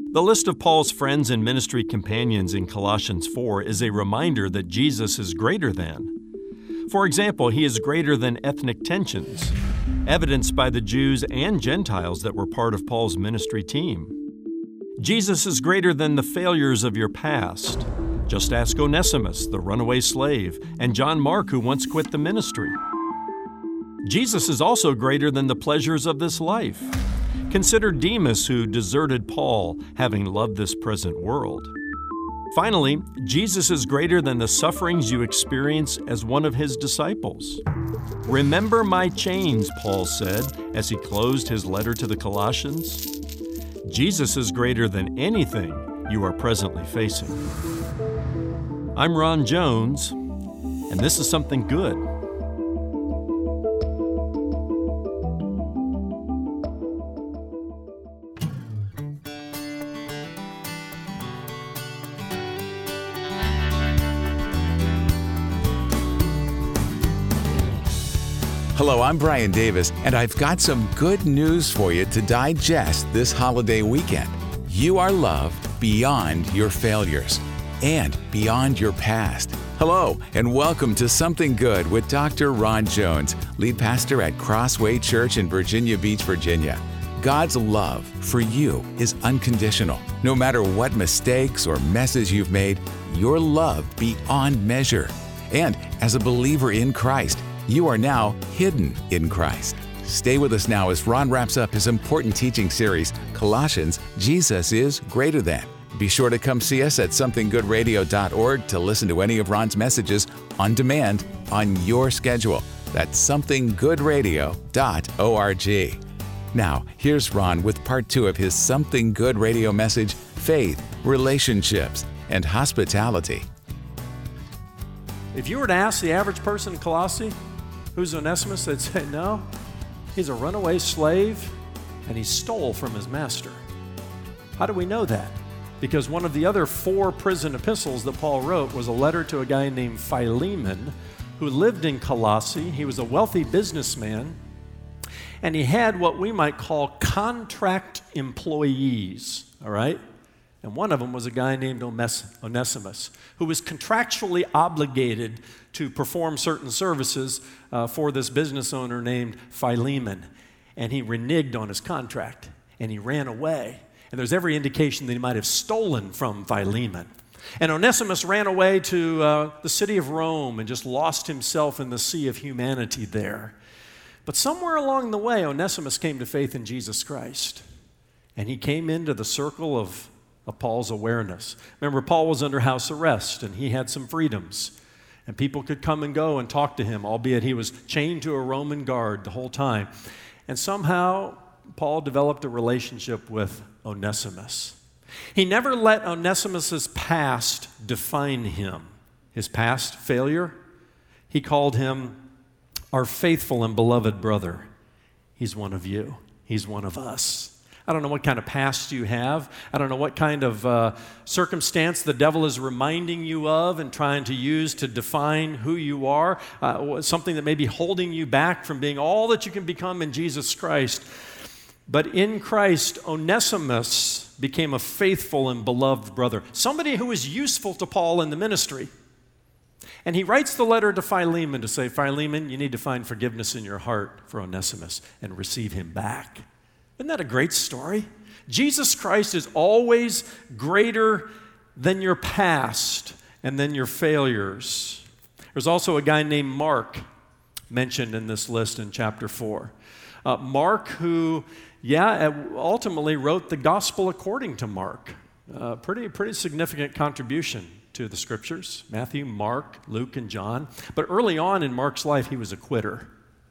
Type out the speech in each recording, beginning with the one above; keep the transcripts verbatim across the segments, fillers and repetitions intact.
The list of Paul's friends and ministry companions in Colossians four is a reminder that Jesus is greater than. For example, he is greater than ethnic tensions, evidenced by the Jews and Gentiles that were part of Paul's ministry team. Jesus is greater than the failures of your past. Just ask Onesimus, the runaway slave, and John Mark, who once quit the ministry. Jesus is also greater than the pleasures of this life. Consider Demas, who deserted Paul, having loved this present world. Finally, Jesus is greater than the sufferings you experience as one of his disciples. Remember my chains, Paul said as he closed his letter to the Colossians. Jesus is greater than anything you are presently facing. I'm Ron Jones, and this is Something Good. Hello, I'm Brian Davis, and I've got some good news for you to digest this holiday weekend. You are loved beyond your failures and beyond your past. Hello, and welcome to Something Good with Doctor Ron Jones, lead pastor at Crossway Church in Virginia Beach, Virginia. God's love for you is unconditional. No matter what mistakes or messes you've made, you're loved beyond measure. And as a believer in Christ, you are now hidden in Christ. Stay with us now as Ron wraps up his important teaching series, Colossians, Jesus is Greater Than. Be sure to come see us at something good radio dot org to listen to any of Ron's messages on demand on your schedule. That's something good radio dot org. Now, here's Ron with part two of his Something Good radio message, Faith, Relationships, and Hospitality. If you were to ask the average person in Colossae, who's Onesimus, they'd say, no, he's a runaway slave, and he stole from his master. How do we know that? Because one of the other four prison epistles that Paul wrote was a letter to a guy named Philemon, who lived in Colossae. He was a wealthy businessman, and he had what we might call contract employees, all right? And one of them was a guy named Onesimus, who was contractually obligated to perform certain services uh, for this business owner named Philemon. And he reneged on his contract, and he ran away. And there's every indication that he might have stolen from Philemon. And Onesimus ran away to uh, the city of Rome and just lost himself in the sea of humanity there. But somewhere along the way, Onesimus came to faith in Jesus Christ. And he came into the circle of of Paul's awareness. Remember, Paul was under house arrest, and he had some freedoms. And people could come and go and talk to him, albeit he was chained to a Roman guard the whole time. And somehow, Paul developed a relationship with Onesimus. He never let Onesimus's past define him. His past failure, he called him our faithful and beloved brother. He's one of you. He's one of us. I don't know what kind of past you have. I don't know what kind of uh, circumstance the devil is reminding you of and trying to use to define who you are, uh, something that may be holding you back from being all that you can become in Jesus Christ. But in Christ, Onesimus became a faithful and beloved brother, somebody who was useful to Paul in the ministry. And he writes the letter to Philemon to say, Philemon, you need to find forgiveness in your heart for Onesimus and receive him back. Isn't that a great story? Jesus Christ is always greater than your past and than your failures. There's also a guy named Mark mentioned in this list in chapter four. Uh, Mark, who, yeah, ultimately wrote the gospel according to Mark. Uh, pretty, pretty significant contribution to the scriptures. Matthew, Mark, Luke, and John. But early on in Mark's life, he was a quitter.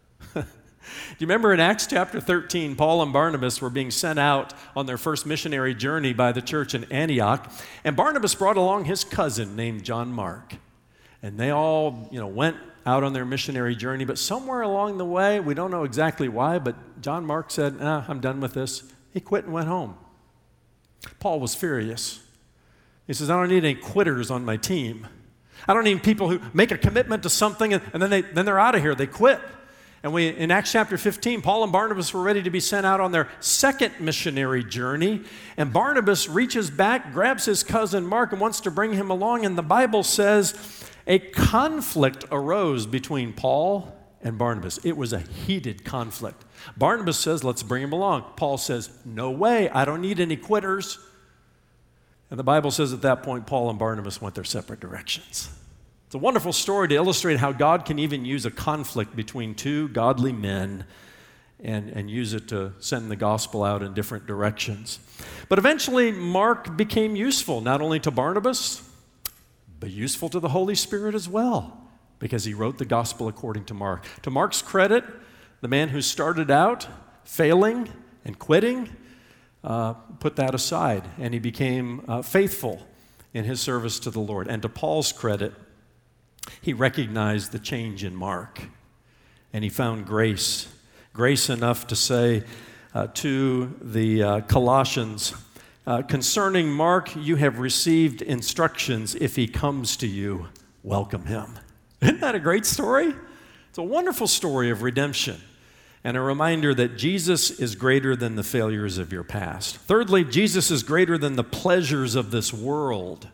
Do you remember in Acts chapter thirteen, Paul and Barnabas were being sent out on their first missionary journey by the church in Antioch, and Barnabas brought along his cousin named John Mark. And they all, you know, went out on their missionary journey, but somewhere along the way, we don't know exactly why, but John Mark said, ah, I'm done with this. He quit and went home. Paul was furious. He says, I don't need any quitters on my team. I don't need people who make a commitment to something and, and then, they, then they're out of here. They quit. And we, in Acts chapter fifteen, Paul and Barnabas were ready to be sent out on their second missionary journey. And Barnabas reaches back, grabs his cousin Mark, and wants to bring him along. And the Bible says a conflict arose between Paul and Barnabas. It was a heated conflict. Barnabas says, let's bring him along. Paul says, no way, I don't need any quitters. And the Bible says at that point, Paul and Barnabas went their separate directions. It's a wonderful story to illustrate how God can even use a conflict between two godly men and, and use it to send the gospel out in different directions. But eventually, Mark became useful, not only to Barnabas, but useful to the Holy Spirit as well, because he wrote the gospel according to Mark. To Mark's credit, the man who started out failing and quitting uh, put that aside, and he became uh, faithful in his service to the Lord. And to Paul's credit, he recognized the change in Mark, and he found grace, grace enough to say uh, to the uh, Colossians, uh, concerning Mark, you have received instructions. If he comes to you, welcome him. Isn't that a great story? It's a wonderful story of redemption and a reminder that Jesus is greater than the failures of your past. Thirdly, Jesus is greater than the pleasures of this world.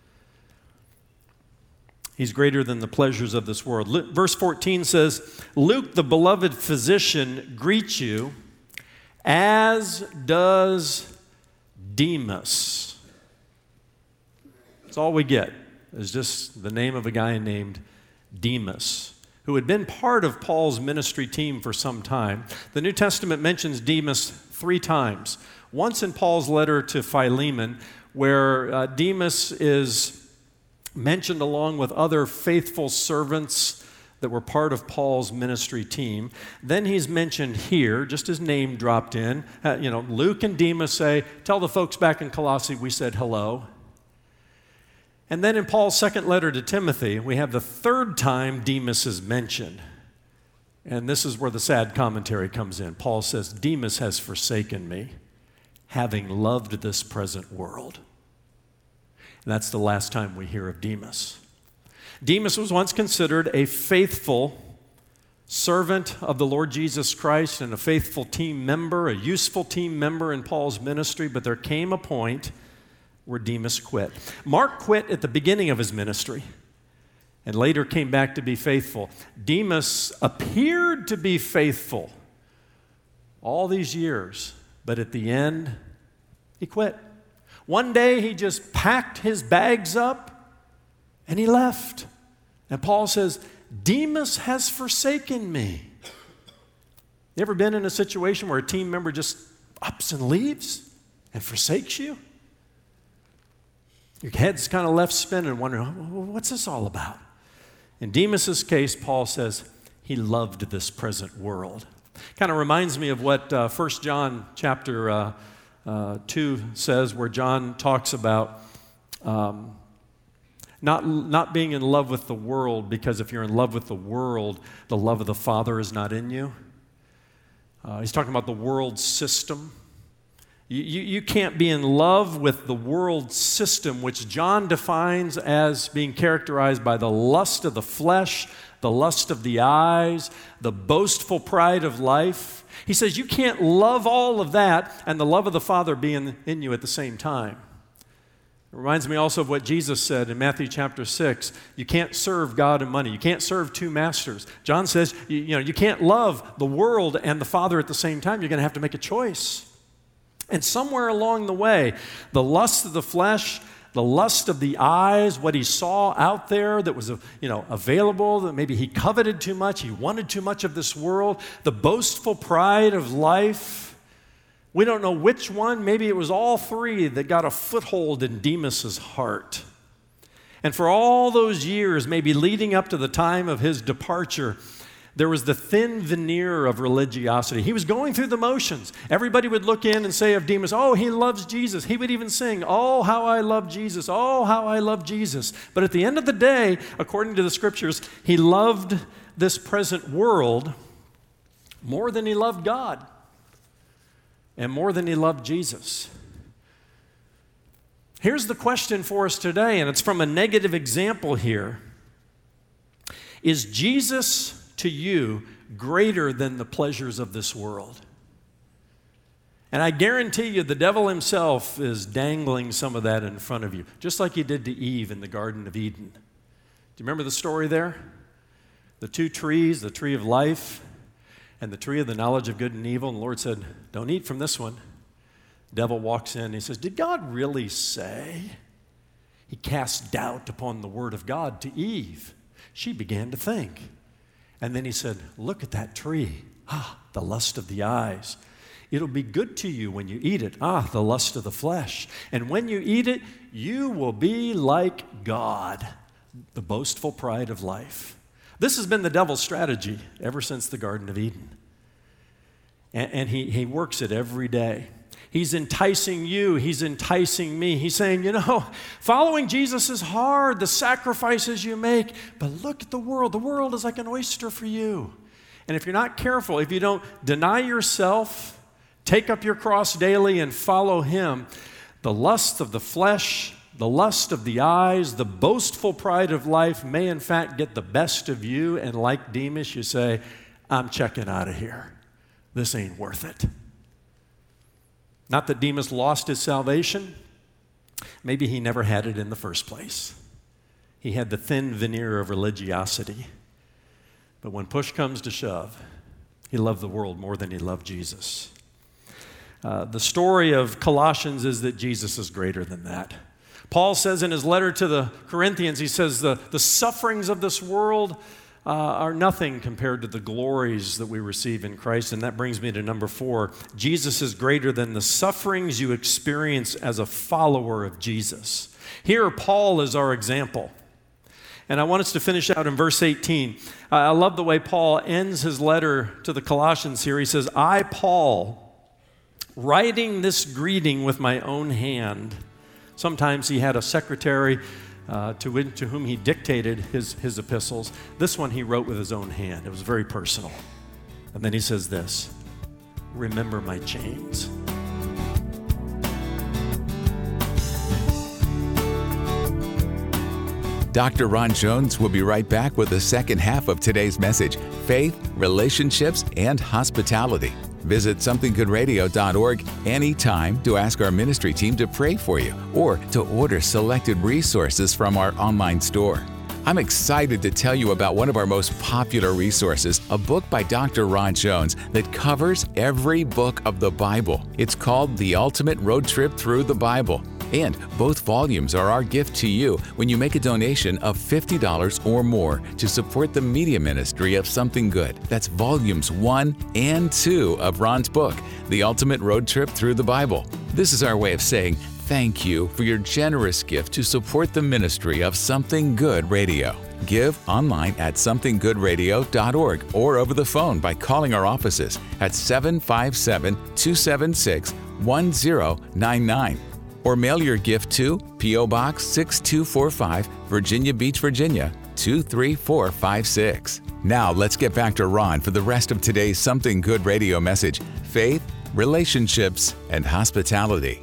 He's greater than the pleasures of this world. Verse fourteen says, Luke, the beloved physician, greets you, as does Demas. That's all we get, is just the name of a guy named Demas, who had been part of Paul's ministry team for some time. The New Testament mentions Demas three times. Once in Paul's letter to Philemon, where uh, Demas is mentioned along with other faithful servants that were part of Paul's ministry team. Then he's mentioned here, just his name dropped in. Uh, you know, Luke and Demas say, tell the folks back in Colossae we said hello. And then in Paul's second letter to Timothy, we have the third time Demas is mentioned. And this is where the sad commentary comes in. Paul says, Demas has forsaken me, having loved this present world. And that's the last time we hear of Demas. Demas was once considered a faithful servant of the Lord Jesus Christ and a faithful team member, a useful team member in Paul's ministry, but there came a point where Demas quit. Mark quit at the beginning of his ministry and later came back to be faithful. Demas appeared to be faithful all these years, but at the end, he quit. One day, he just packed his bags up and he left. And Paul says, Demas has forsaken me. You ever been in a situation where a team member just ups and leaves and forsakes you? Your head's kind of left spinning, wondering, what's this all about? In Demas's case, Paul says, he loved this present world. Kind of reminds me of what uh, First John chapter uh, uh, two says, where John talks about um, not, not being in love with the world, because if you're in love with the world, the love of the Father is not in you. Uh, he's talking about the world system. You, you, you can't be in love with the world system, which John defines as being characterized by the lust of the flesh, the lust of the eyes, the boastful pride of life. He says you can't love all of that and the love of the Father be in, in you at the same time. It reminds me also of what Jesus said in Matthew chapter six. You can't serve God and money. You can't serve two masters. John says you, you know, you can't love the world and the Father at the same time. You're going to have to make a choice. And somewhere along the way, the lust of the flesh, the lust of the eyes, what he saw out there that was, you know, available, that maybe he coveted too much, he wanted too much of this world, the boastful pride of life. We don't know which one. Maybe it was all three that got a foothold in Demas's heart. And for all those years, maybe leading up to the time of his departure, there was the thin veneer of religiosity. He was going through the motions. Everybody would look in and say of Demas, oh, he loves Jesus. He would even sing, oh, how I love Jesus. Oh, how I love Jesus. But at the end of the day, according to the scriptures, he loved this present world more than he loved God and more than he loved Jesus. Here's the question for us today, and it's from a negative example here. Is Jesus to you greater than the pleasures of this world. And I guarantee you the devil himself is dangling some of that in front of you, just like he did to Eve in the Garden of Eden. Do you remember the story there? The two trees, the tree of life and the tree of the knowledge of good and evil. And the Lord said, don't eat from this one. The devil walks in and he says, did God really say? He cast doubt upon the word of God to Eve. She began to think. And then he said, look at that tree. Ah, the lust of the eyes. It'll be good to you when you eat it. Ah, the lust of the flesh. And when you eat it, you will be like God, the boastful pride of life. This has been the devil's strategy ever since the Garden of Eden. And, and he, he works it every day. He's enticing you. He's enticing me. He's saying, you know, following Jesus is hard, the sacrifices you make, but look at the world. The world is like an oyster for you. And if you're not careful, if you don't deny yourself, take up your cross daily and follow him, the lust of the flesh, the lust of the eyes, the boastful pride of life may in fact get the best of you, and like Demas, you say, I'm checking out of here. This ain't worth it. Not that Demas lost his salvation. Maybe he never had it in the first place. He had the thin veneer of religiosity. But when push comes to shove, he loved the world more than he loved Jesus. Uh, the story of Colossians is that Jesus is greater than that. Paul says in his letter to the Corinthians, he says, the, the sufferings of this world uh, are nothing compared to the glories that we receive in Christ. And that brings me to number four. Jesus is greater than the sufferings you experience as a follower of Jesus. Here, Paul is our example. And I want us to finish out in verse eighteen. Uh, I love the way Paul ends his letter to the Colossians here. He says, I, Paul, writing this greeting with my own hand. Sometimes he had a secretary uh, to, win, to whom he dictated his, his epistles. This one he wrote with his own hand. It was very personal. And then he says this, remember my chains. Doctor Ron Jones will be right back with the second half of today's message, Faith, Relationships, and Hospitality. Visit something good radio dot org anytime to ask our ministry team to pray for you or to order selected resources from our online store. I'm excited to tell you about one of our most popular resources, a book by Doctor Ron Jones that covers every book of the Bible. It's called The Ultimate Road Trip Through the Bible. And both volumes are our gift to you when you make a donation of fifty dollars or more to support the media ministry of Something Good. That's volumes one and two of Ron's book, The Ultimate Road Trip Through the Bible. This is our way of saying thank you for your generous gift to support the ministry of Something Good Radio. Give online at something good radio dot org or over the phone by calling our offices at seven five seven, two seven six, one zero nine nine. Or mail your gift to P O Box six two four five, Virginia Beach, Virginia, two three four five six. Now let's get back to Ron for the rest of today's Something Good Radio message, Faith, Relationships, and Hospitality.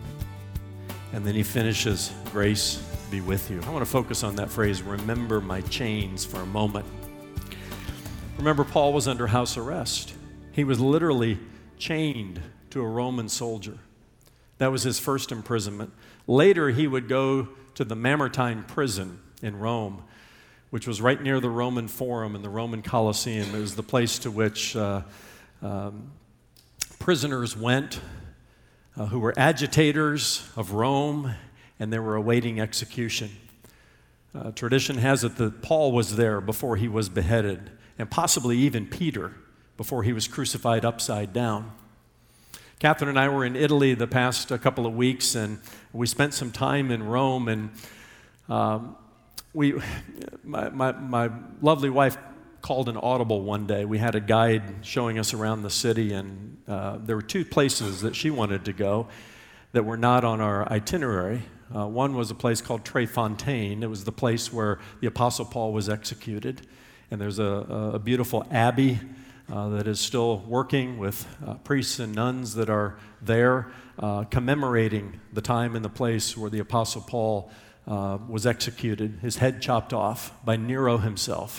And then he finishes, grace be with you. I want to focus on that phrase, remember my chains, for a moment. Remember, Paul was under house arrest. He was literally chained to a Roman soldier. That was his first imprisonment. Later, he would go to the Mamertine prison in Rome, which was right near the Roman Forum and the Roman Colosseum. It was the place to which uh, um, prisoners went uh, who were agitators of Rome, and they were awaiting execution. Uh, tradition has it that Paul was there before he was beheaded, and possibly even Peter before he was crucified upside down. Catherine and I were in Italy the past uh, couple of weeks, and we spent some time in Rome, and um, we, my, my, my lovely wife called an audible one day. We had a guide showing us around the city, and uh, there were two places that she wanted to go that were not on our itinerary. Uh, one was a place called Trefontaine. It was the place where the Apostle Paul was executed, and there's a, a beautiful abbey Uh, that is still working with uh, priests and nuns that are there uh, commemorating the time and the place where the Apostle Paul uh, was executed, his head chopped off by Nero himself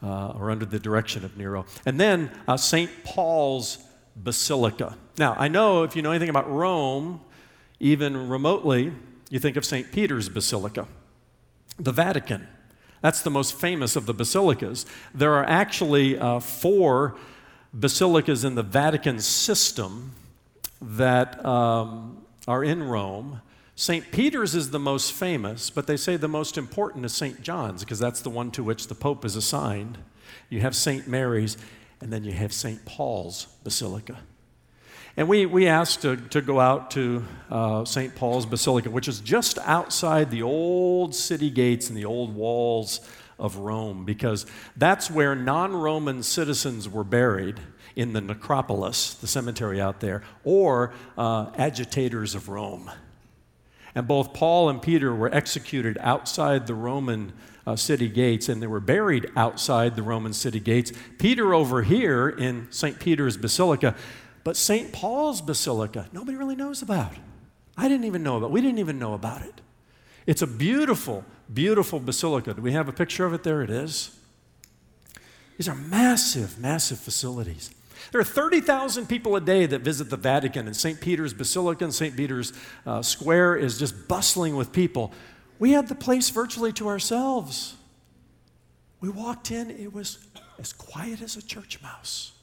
uh, or under the direction of Nero. And then uh, Saint Paul's Basilica. Now, I know if you know anything about Rome, even remotely, you think of Saint Peter's Basilica, the Vatican. That's the most famous of the basilicas. There are actually uh, four basilicas in the Vatican system that um, are in Rome. Saint Peter's is the most famous, but they say the most important is Saint John's because that's the one to which the Pope is assigned. You have Saint Mary's, and then you have Saint Paul's Basilica. And we, we asked to, to go out to uh, Saint Paul's Basilica, which is just outside the old city gates and the old walls of Rome, because that's where non-Roman citizens were buried in the necropolis, the cemetery out there, or uh, agitators of Rome. And both Paul and Peter were executed outside the Roman uh, city gates, and they were buried outside the Roman city gates. Peter over here in Saint Peter's Basilica, but Saint Paul's Basilica, nobody really knows about. I didn't even know about it. We didn't even know about it. It's a beautiful, beautiful basilica. Do we have a picture of it? There it is. These are massive, massive facilities. There are thirty thousand people a day that visit the Vatican, and Saint Peter's Basilica and Saint Peter's uh, Square is just bustling with people. We had the place virtually to ourselves. We walked in, it was as quiet as a church mouse.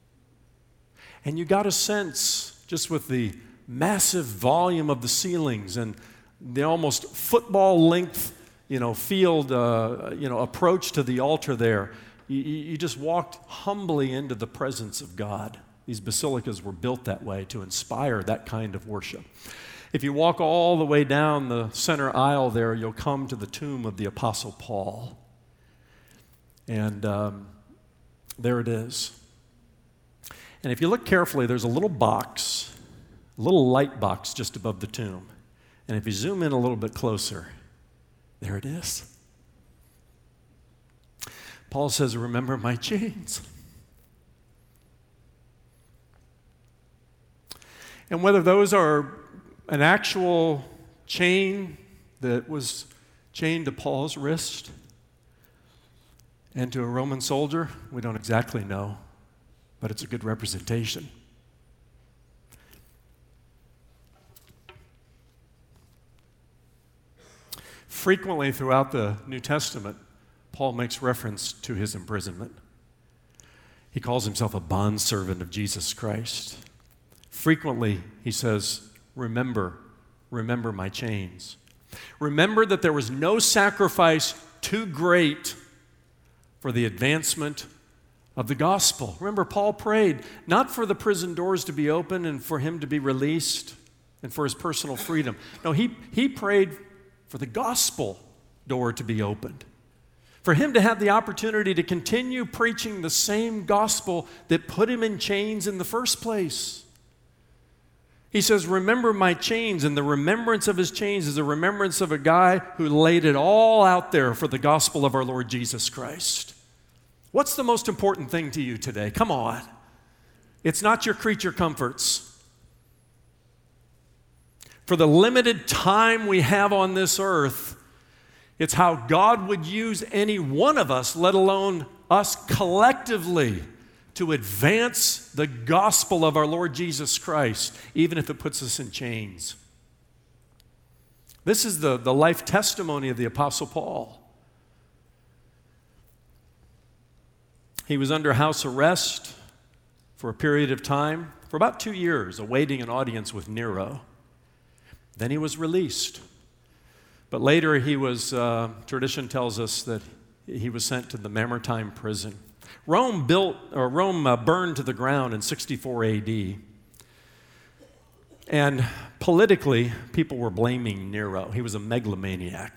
And you got a sense, just with the massive volume of the ceilings and the almost football length, you know, field, uh, you know, approach to the altar there. You, you just walked humbly into the presence of God. These basilicas were built that way to inspire that kind of worship. If you walk all the way down the center aisle there, you'll come to the tomb of the Apostle Paul. And um, there it is. And if you look carefully, there's a little box, a little light box just above the tomb. And if you zoom in a little bit closer, there it is. Paul says, remember my chains. And whether those are an actual chain that was chained to Paul's wrist and to a Roman soldier, we don't exactly know. But it's a good representation. Frequently throughout the New Testament, Paul makes reference to his imprisonment. He calls himself a bondservant of Jesus Christ. Frequently, he says, remember, remember my chains. Remember that there was no sacrifice too great for the advancement of the gospel. Remember, Paul prayed not for the prison doors to be open and for him to be released and for his personal freedom. No, he, he prayed for the gospel door to be opened, for him to have the opportunity to continue preaching the same gospel that put him in chains in the first place. He says, remember my chains, and the remembrance of his chains is a remembrance of a guy who laid it all out there for the gospel of our Lord Jesus Christ. What's the most important thing to you today? Come on. It's not your creature comforts. For the limited time we have on this earth, it's how God would use any one of us, let alone us collectively, to advance the gospel of our Lord Jesus Christ, even if it puts us in chains. This is the, the life testimony of the Apostle Paul. He was under house arrest for a period of time, for about two years, awaiting an audience with Nero. Then he was released. But later he was, uh, tradition tells us that he was sent to the Mamertine prison. Rome built, or Rome uh, burned to the ground in sixty-four A D. And politically, people were blaming Nero. He was a megalomaniac.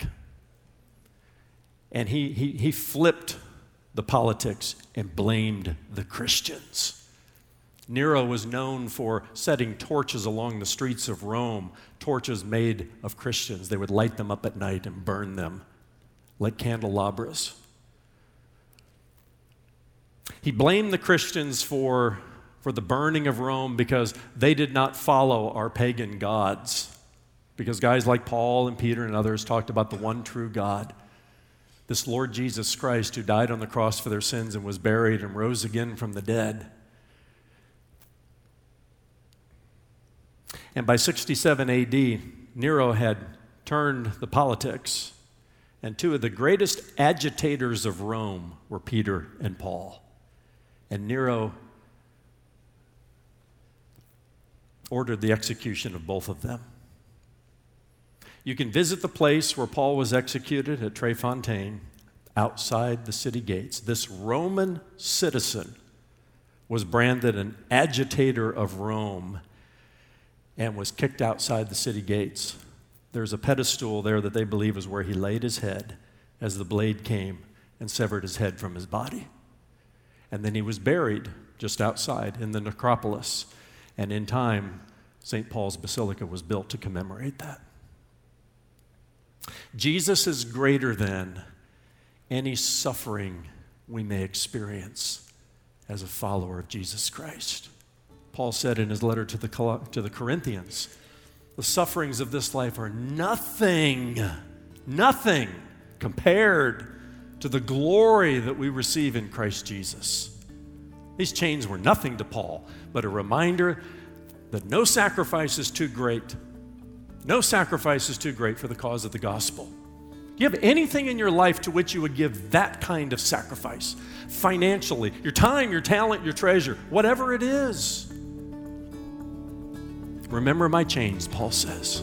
And he, he, he flipped the politics and blamed the Christians. Nero was known for setting torches along the streets of Rome, torches made of Christians. They would light them up at night and burn them like candelabras. He blamed the Christians for, for the burning of Rome because they did not follow our pagan gods. Because guys like Paul and Peter and others talked about the one true God. This Lord Jesus Christ, who died on the cross for their sins and was buried and rose again from the dead. And by sixty-seven A D, Nero had turned the politics, and two of the greatest agitators of Rome were Peter and Paul. And Nero ordered the execution of both of them. You can visit the place where Paul was executed at Trefontaine, outside the city gates. This Roman citizen was branded an agitator of Rome and was kicked outside the city gates. There's a pedestal there that they believe is where he laid his head as the blade came and severed his head from his body. And then he was buried just outside in the necropolis. And in time, Saint Paul's Basilica was built to commemorate that. Jesus is greater than any suffering we may experience as a follower of Jesus Christ. Paul said in his letter to the, to the Corinthians, the sufferings of this life are nothing, nothing compared to the glory that we receive in Christ Jesus. These chains were nothing to Paul, but a reminder that no sacrifice is too great. No sacrifice is too great for the cause of the gospel. Do you have anything in your life to which you would give that kind of sacrifice? Financially, your time, your talent, your treasure, whatever it is. Remember my chains, Paul says.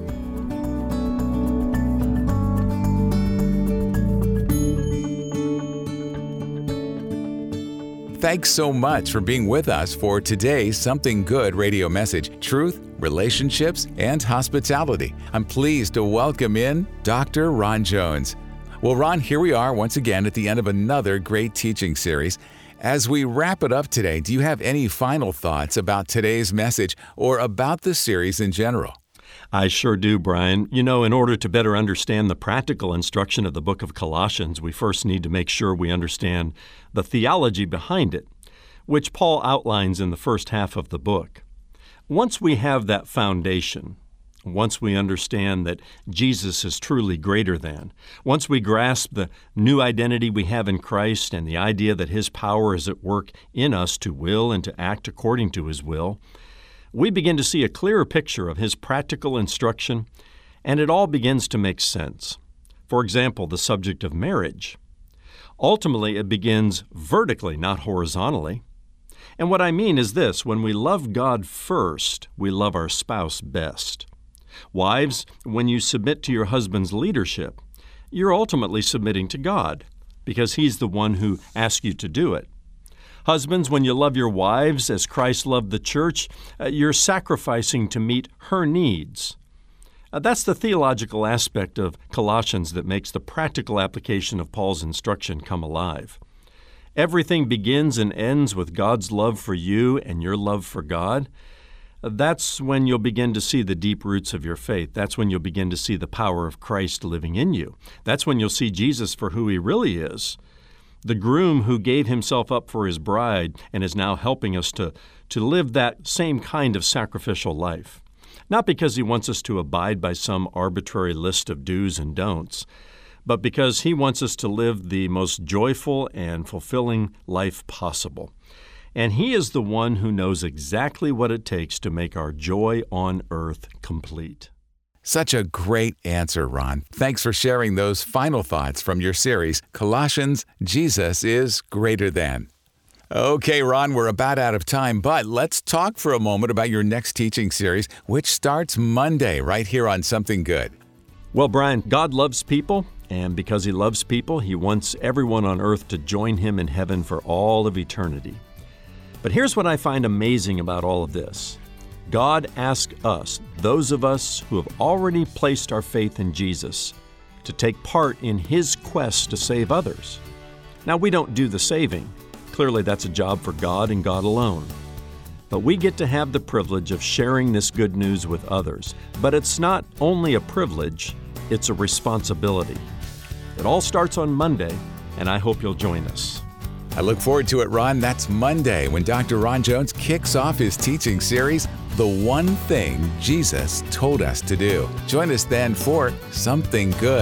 Thanks so much for being with us for today's Something Good radio message, Truth, Relationships, and Hospitality. I'm pleased to welcome in Doctor Ron Jones. Well, Ron, here we are once again at the end of another great teaching series. As we wrap it up today, do you have any final thoughts about today's message or about the series in general? I sure do, Brian. You know, in order to better understand the practical instruction of the book of Colossians, we first need to make sure we understand the theology behind it, which Paul outlines in the first half of the book. Once we have that foundation, once we understand that Jesus is truly greater than, once we grasp the new identity we have in Christ and the idea that His power is at work in us to will and to act according to His will, we begin to see a clearer picture of His practical instruction, and it all begins to make sense. For example, the subject of marriage. Ultimately, it begins vertically, not horizontally. And what I mean is this: when we love God first, we love our spouse best. Wives, when you submit to your husband's leadership, you're ultimately submitting to God, because He's the one who asked you to do it. Husbands, when you love your wives as Christ loved the church, uh, you're sacrificing to meet her needs. Uh, that's the theological aspect of Colossians that makes the practical application of Paul's instruction come alive. Everything begins and ends with God's love for you and your love for God. Uh, that's when you'll begin to see the deep roots of your faith. That's when you'll begin to see the power of Christ living in you. That's when you'll see Jesus for who He really is. The groom who gave himself up for his bride and is now helping us to, to live that same kind of sacrificial life. Not because He wants us to abide by some arbitrary list of do's and don'ts, but because He wants us to live the most joyful and fulfilling life possible. And He is the one who knows exactly what it takes to make our joy on earth complete. Such a great answer, Ron. Thanks for sharing those final thoughts from your series, Colossians, Jesus is Greater Than. Okay, Ron, we're about out of time, but let's talk for a moment about your next teaching series, which starts Monday right here on Something Good. Well, Brian, God loves people, and because He loves people, He wants everyone on earth to join Him in heaven for all of eternity. But here's what I find amazing about all of this. God asks us, those of us who have already placed our faith in Jesus, to take part in His quest to save others. Now, we don't do the saving. Clearly, that's a job for God and God alone. But we get to have the privilege of sharing this good news with others. But it's not only a privilege, it's a responsibility. It all starts on Monday, and I hope you'll join us. I look forward to it, Ron. That's Monday when Doctor Ron Jones kicks off his teaching series, The One Thing Jesus Told Us to Do. Join us then for Something Good.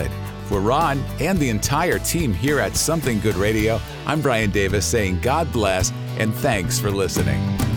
For Ron and the entire team here at Something Good Radio, I'm Brian Davis saying God bless and thanks for listening.